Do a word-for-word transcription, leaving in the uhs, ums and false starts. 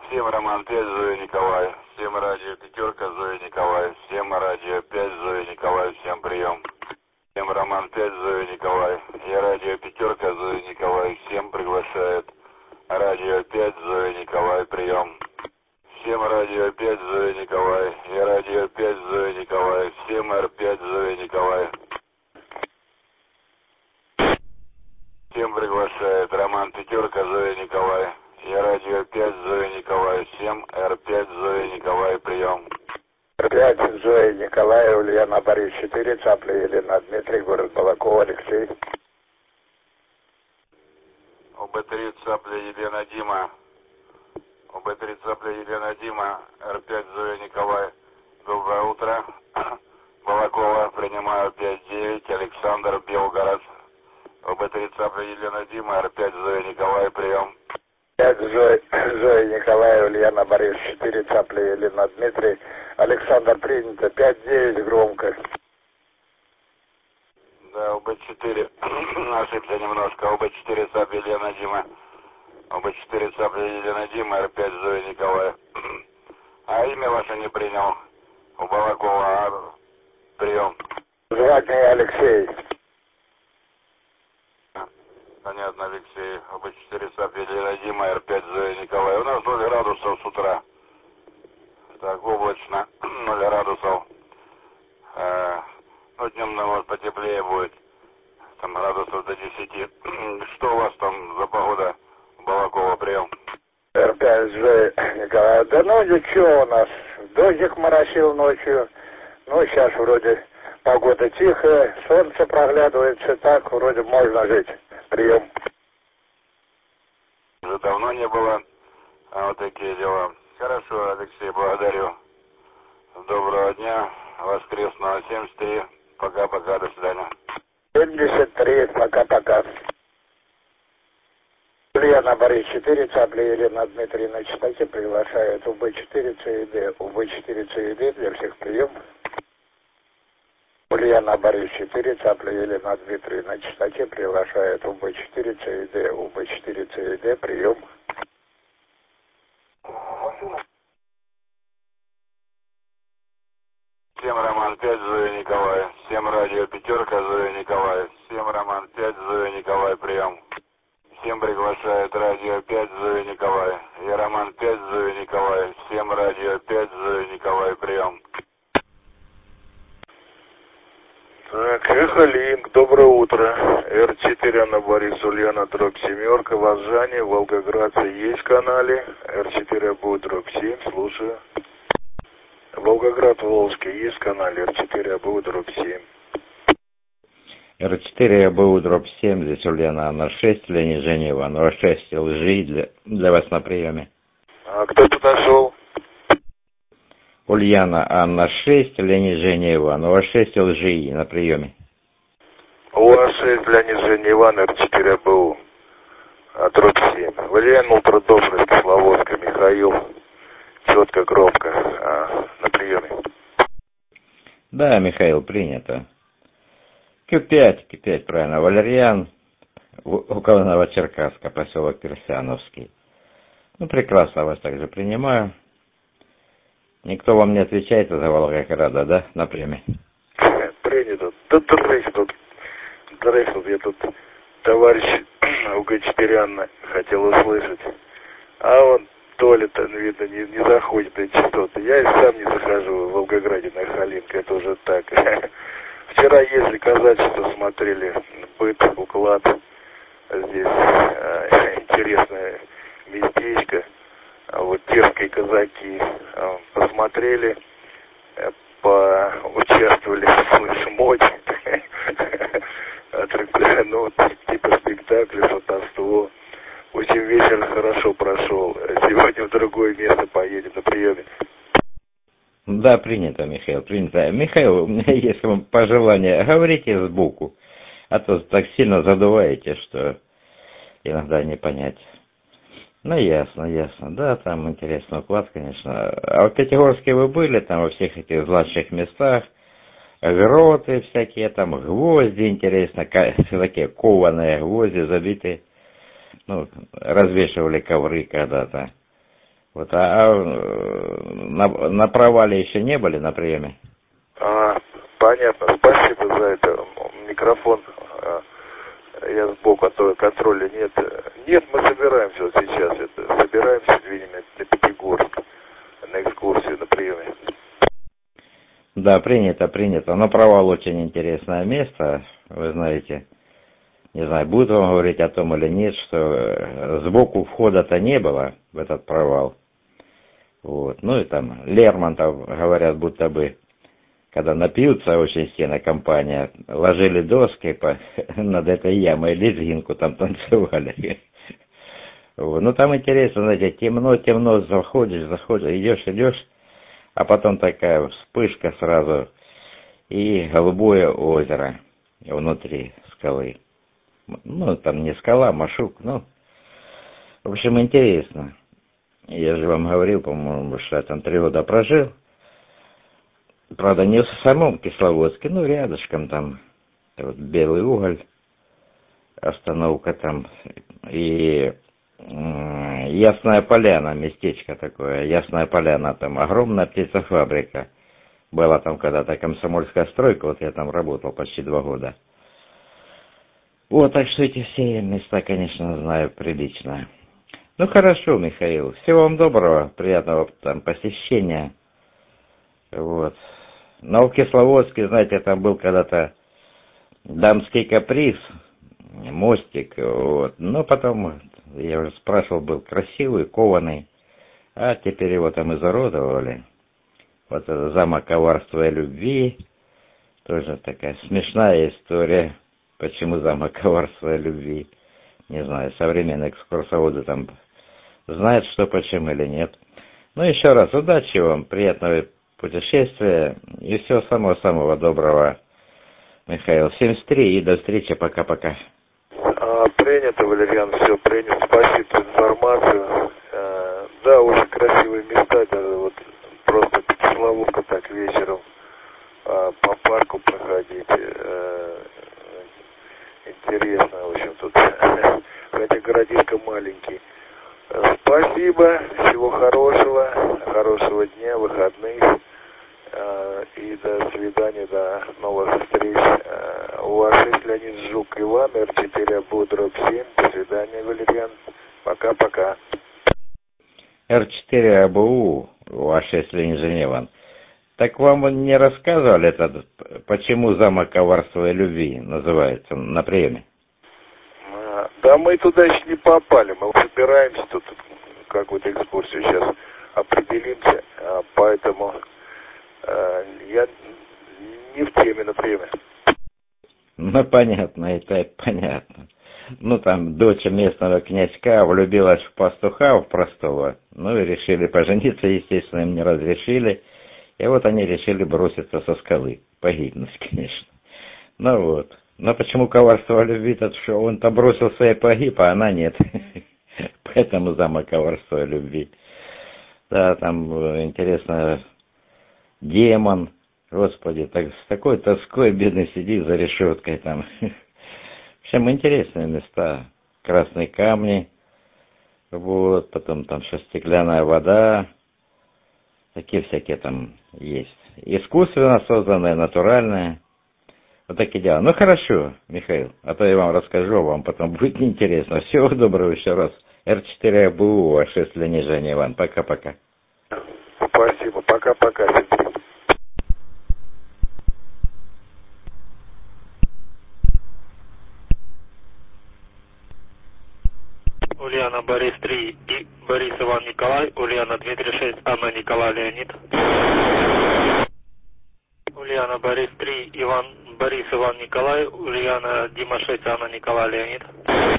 Всем Роман пять, Зоя Николай. Всем радио Пятерка, Зоя Николай. Всем радио пять, Зоя Николай. Всем прием. Всем Роман пять, Зоя Николай. Я радио Пятерка, Зоя Николай. Всем приглашает. Радио пять, Зоя Николай. Прием. Всем радио пять, Зоя Николай. Я радио пять, Зоя Николай. Всем эр пять, Зоя Николай. Всем приглашает. Роман Пятерка, Зоя Николай. Я радио пять, Зоя Николай. Всем эр пять, Зоя Николай. Прием. эр пять, Зоя Николай, Ульяна Борис четыре, Цапля Елена Дмитрий, город Балакова, Алексей. о бэ три, Цапля Елена Дима. о бэ три, Цапля Елена Дима. эр пять, Зоя Николай. Доброе утро. Балакова, принимаю пять девять. Александр, Белгород. о бэ три, Цапля Елена Дима. эр пять, Зоя Николай. Прием. пять, Зоя, Зоя Николай, Ульяна Борис четыре, Цапля Елена Дмитрий. Александр, принято. пять девять, громко. Да, о бэ четыре. Ошибся немножко. о бэ четыре, Цапля Елена Дима. о бэ четыре, Цапля Елена Дима. эр пять, Зоя Николай. А имя ваше не принял. У Балакова. Прием. Звать меня Алексей. Понятно, Алексей. о бэ четыре, Цапля Елена Дима. эр пять, Зоя Николай. У нас ноль градусов с утра. Так, облачно. ноль градусов. Э, ну, днем, наверное, потеплее будет. Там градусов до десяти. Что у вас там за погода? Балакова, прием. эр пять, Зоя Николай. Да ну ничего у нас. Дождик моросил ночью. Ну, сейчас вроде погода тихая. Солнце проглядывается. Так вроде можно жить. Прием. Уже давно не было. А вот такие дела. Хорошо, Алексей, благодарю. Доброго дня. Воскресного семьдесят три. Пока-пока, до свидания. семьдесят три, пока-пока. Ульяна Борис четыре, Цапля Елена Дмитрий на частоте приглашает у бэ четыре цэ и дэ. у бэ четыре цэ и дэ для всех прием. Ульяна Борис четыре, Цапля Елена Дмитрий на частоте приглашает у бэ четыре цэ и дэ. у бэ четыре цэ и дэ прием. Всем Роман пять, Зоя Николай. Всем радио Пятерка, Зоя Николай. Всем Роман пять, Зоя Николай, прием. Всем приглашает радио пять, Зоя Николай. Я Роман пять, Зоя Николай. Всем радио пять, Зоя Николай, прием. Так, Эхо Линк, доброе утро. эр четыре, Анна Борис, Ульяна, дробь семерка, Волжане, Волгоградцы есть в канале. эр четыре, будет дробь семь, слушаю. Волгоград, Волжский есть в канале. эр четыре, будет дробь семь. эр четыре, БУ, дробь семь, здесь Ульяна, Анна шесть, Лени, Женя, Иванова шесть, ЛЖИ для, для вас на приеме. А кто подошел? Ульяна, Анна шесть, Лени, Женя, Иванова шесть, ЛЖИ на приеме. У вас шесть, Лени, Женя, Иван, эр четыре, БУ, а дробь семь. Валерьян, Ултрадобрый, Кисловодска, Михаил, четко, громко, а, на приеме. Да, Михаил, принято. Q пять, Q пять, правильно, Валерьян, около Новочеркасска, поселок Персяновский. Ну, прекрасно вас также принимаю. Никто вам не отвечает за Волгограда, да, на премии? Принято. Да дрыхнут, дрыхнут. Я тут товарищ у гэ четыре Анна хотел услышать. А он, Толя-то, видно, не, не заходит на частоты. Я и сам не захожу в Волгограде на Халинку, это уже так. Вчера ездили, казачество смотрели, быт, уклад. Здесь э, интересное местечко. А вот терские казаки э, посмотрели, э, поучаствовали в флешмобе. Ну, типа спектакля, фотоство. Очень вечер хорошо прошел. Сегодня в другое место поедем на приеме. Да, принято, Михаил, принято. Михаил, у меня есть вам пожелание. Говорите сбоку, а то так сильно задуваете, что иногда не понять. Ну, ясно, ясно. Да, там интересный уклад, конечно. А в Пятигорске вы были, там во всех этих злачных местах, гроты всякие, там гвозди, интересно, такие кованые гвозди забитые. Ну, развешивали ковры когда-то. Вот, а, а на, на провале еще не были на приеме? А, понятно, спасибо за это. Микрофон, а, я сбоку, а то контроля нет. Нет, мы собираемся вот сейчас, это, собираемся, двинем на Пятигорск, на экскурсию, на приеме. Да, принято, принято. Но провал очень интересное место, вы знаете. Не знаю, будет вам говорить о том или нет, что сбоку входа-то не было в этот провал. Вот. Ну и там Лермонтов, говорят, будто бы, когда напьются очень сильно компания, ложили доски по, над этой ямой, лезгинку там танцевали. Вот. Ну там интересно, знаете, темно, темно, заходишь, заходишь, идешь, идешь, а потом такая вспышка сразу и голубое озеро внутри скалы. Ну, там не скала, Машук, ну, в общем, интересно. Я же вам говорил, по-моему, что я там три года прожил. Правда, не в самом Кисловодске, ну, рядышком там, вот Белый уголь, остановка там, и м- Ясная Поляна, местечко такое, Ясная Поляна, там огромная птицефабрика. Была там когда-то комсомольская стройка, вот я там работал почти два года. Вот, так что эти все места, конечно, знаю прилично. Ну, хорошо, Михаил. Всего вам доброго, приятного там посещения. Вот. Но в Кисловодске, знаете, там был когда-то дамский каприз, мостик, вот. Но потом, я уже спрашивал, был красивый, кованый, а теперь его там изуродовали. Вот это замок коварства и любви, тоже такая смешная история. Почему замок коварства и любви? Не знаю, современные экскурсоводы там знают, что почему или нет. Ну, еще раз, удачи вам, приятного путешествия и всего самого-самого доброго, Михаил. семьдесят три и до встречи, пока-пока. А, принято, Валерьян, все принято. Спасибо за информацию. А, да, очень красивые места, даже вот просто Кисловодка так вечером а, по парку проходить. А, интересно, в общем, тут, хотя городишко маленький. Спасибо, всего хорошего, хорошего дня, выходных, и до свидания, до новых встреч. У вас есть Леонид Жук, Иван, эр четыре эй би у дробь семь, до свидания, Валерьян, пока-пока. эр четыре эй би у, у вас есть Леонид Иван. Так вам не рассказывали, этот, почему замок коварства и любви называется на приеме? Да мы туда еще не попали, мы собираемся тут какую-то экскурсию сейчас определимся, поэтому э, я не в теме на приеме. Ну, понятно, это понятно. Ну, там дочь местного князька влюбилась в пастуха, в простого, ну и решили пожениться, естественно, им не разрешили, и вот они решили броситься со скалы, погибнуть, конечно. Ну вот. Но почему коварство любви-то, что он-то бросился и погиб, а она нет. Поэтому замок коварства любви. Да, там интересно, демон, господи, так, с такой тоской бедный сидит за решеткой там. В общем, интересные места. Красные камни, вот, потом там сейчас стеклянная вода, такие всякие там есть. Искусственно созданные, натуральные. Вот такие дела. Ну, хорошо, Михаил, а то я вам расскажу, вам потом будет неинтересно. Всего доброго еще раз. эр четыре эй би у, а шесть Леонид Иван. Пока-пока. Спасибо, пока-пока. Ульяна Борис три и Борис Иван Николай, Ульяна Дмитрий шесть, Анна Николай Леонид. Ульяна Борис три, Иван Борис Иван Николай, Ульяна Дима шесть, Анна Николай Леонид.